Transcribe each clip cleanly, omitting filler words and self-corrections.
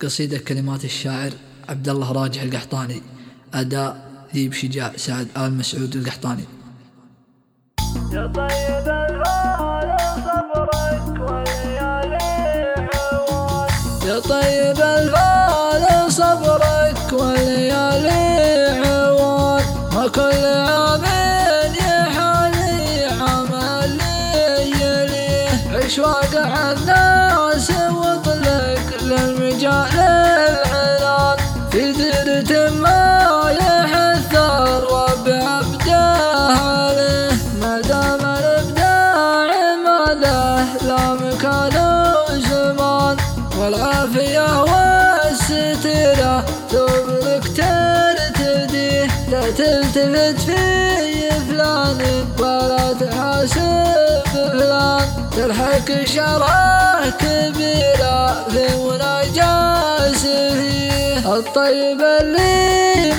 قصيدة كلمات الشاعر عبد الله راجح القحطاني، أداء ذيب شجاع سعد آل مسعود القحطاني. يا طيب الفال صبرك والليالي عوان، يا طيب الفال صبرك والليالي عوان، ما كل عام يحالي عمل يليه، عش واقع الناس واطلق للمجال العنان، في ديرة ما يحث الرب عبده عليه، ما دام الابداع ما له لا مكان وزمان، والعافية والستيرة تبرك ترتديه، لا تلتفت في فلان ولا تحاسب فلان، تلحق شره كبيرة في مناجاس فيه، الطيب اللي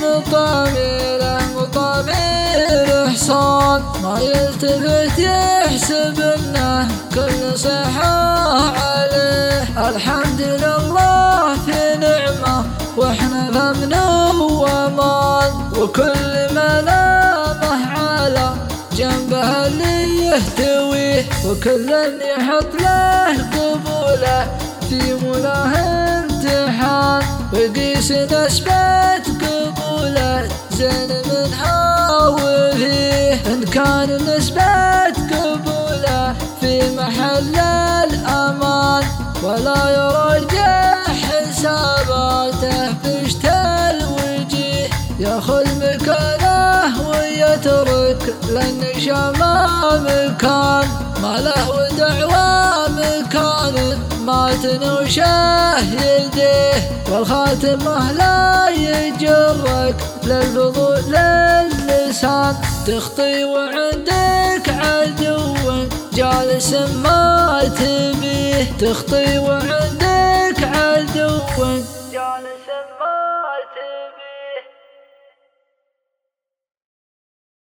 مطامير حصان، ما يلتفت يحسب انه كل صحة عليه، الحمد لله في نعمة واحنا بأمن وامان، وكل منامه على جنبه اللي يهتويه، وكل يحط له قبوله في مولاه امتحان، ويقيس نسبة قبوله زين منها وفيه، إن كان نسبة قبوله في محل الأمان، ولا يرجح حساباته بشت الوجيه، ياخذ مكانه ويترك للنشا ما مكان، ما له ودعوى مكان ما تنوشه يديه، والخاتمه لا يجرك للفضول للسان، تخطي وعندك عدو جالس ما تبيه، تخطي وعندك عدو جالس ما